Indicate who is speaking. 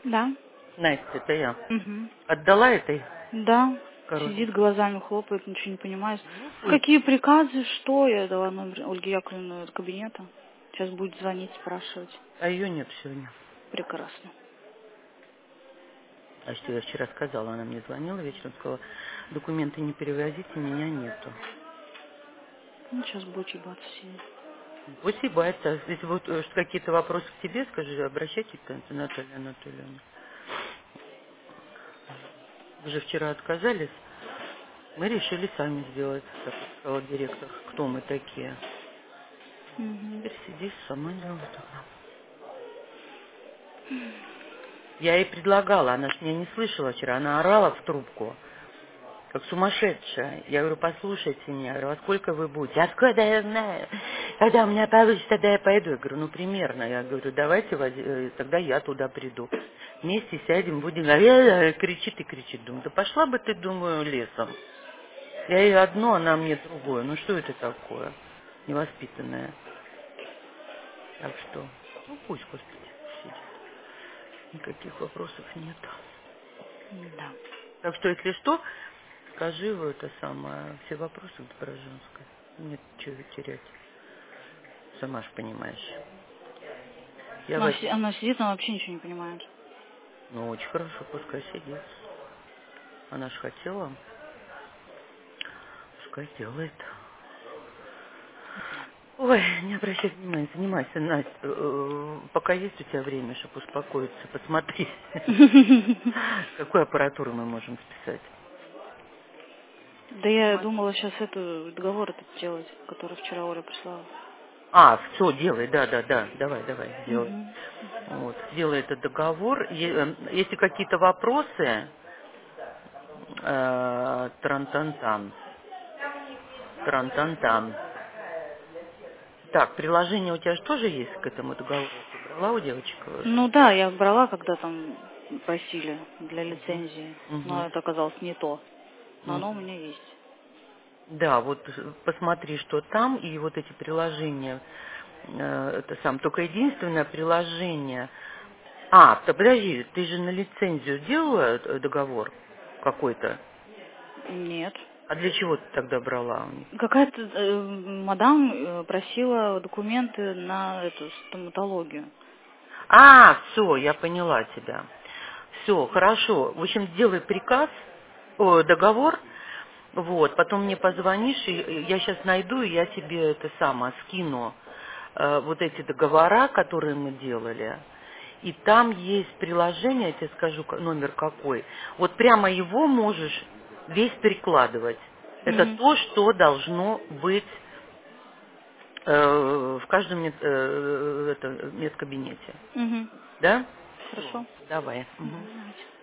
Speaker 1: Да.
Speaker 2: Настя, это я.
Speaker 1: Угу.
Speaker 2: Отдала этой
Speaker 1: Да.
Speaker 2: корове?
Speaker 1: Сидит, глазами хлопает, ничего не понимает.
Speaker 2: Ну, пусть.
Speaker 1: Какие приказы, что? Я дала номер Ольги Яковлевны кабинета. Сейчас будет звонить, спрашивать.
Speaker 2: А ее нет сегодня.
Speaker 1: Прекрасно.
Speaker 2: А что я вчера сказала, она мне звонила вечером, сказала, документы не перевозите, меня нету.
Speaker 1: Ну, сейчас будет ебаться сидеть.
Speaker 2: Пусть и бается. Если будут какие-то вопросы к тебе, скажи, обращайтесь к Наталье Анатольевне. Вы же вчера отказались. Мы решили сами сделать, как сказал директор, кто мы такие.
Speaker 1: Угу.
Speaker 2: Теперь сиди, сама делай тогда. Я ей предлагала, она ж меня не слышала вчера, она орала в трубку, как сумасшедшая. Я говорю, послушайте меня, я говорю, а сколько вы будете? Откуда я знаю? Когда у меня получится, тогда я пойду. Я говорю, ну примерно. Я говорю, давайте, тогда я туда приду. Вместе сядем, будем, кричит и кричит. Думаю, да пошла бы ты, думаю, лесом. Я ей одно, она мне другое. Ну что это такое? Невоспитанное. Так что, ну пусть, Господи, сидит. Никаких вопросов нет.
Speaker 1: Да.
Speaker 2: Так что, если что, скажи его это самое, все вопросы к Дорожанской. Нет чего терять. Сама ж понимаешь. Я
Speaker 1: Она,
Speaker 2: возьму.
Speaker 1: она сидит, она вообще ничего не понимает.
Speaker 2: Ну, очень хорошо, пускай сидит. Она ж хотела, пускай делает. Ой, не обращай внимания, занимайся, Настя. Пока есть у тебя время, чтобы успокоиться, посмотри, какую аппаратуру мы можем списать.
Speaker 1: Да я думала сейчас договор этот делать, который вчера Оля прислала.
Speaker 2: А, все, делай, да, давай, делай.
Speaker 1: Угу.
Speaker 2: Вот, сделай этот договор. Если какие-то вопросы, тран-тан-тан, тран-тан-тан. Так, приложение у тебя же тоже есть к этому договору? Ты брала у девочек?
Speaker 1: Ну да, я брала, когда там просили для лицензии,
Speaker 2: Мгм.
Speaker 1: но это оказалось не то. Но оно у
Speaker 2: Мгм.
Speaker 1: меня есть.
Speaker 2: Да, вот посмотри, что там, и вот эти приложения, это сам, только единственное приложение. А, то подожди, ты же на лицензию делала договор какой-то?
Speaker 1: Нет.
Speaker 2: А для чего ты тогда брала у них?
Speaker 1: Какая-то мадам просила документы на эту стоматологию.
Speaker 2: А, все, я поняла тебя. Все, хорошо. В общем, сделай приказ, договор, вот, потом мне позвонишь, и я сейчас найду, и я тебе это самое скину, вот эти договора, которые мы делали. И там есть приложение, я тебе скажу, номер какой. Вот прямо его можешь весь прикладывать. Это
Speaker 1: Угу.
Speaker 2: то, что должно быть в каждом медкабинете.
Speaker 1: Угу.
Speaker 2: Да? Все,
Speaker 1: Хорошо.
Speaker 2: давай. Мгм.
Speaker 1: Мгм.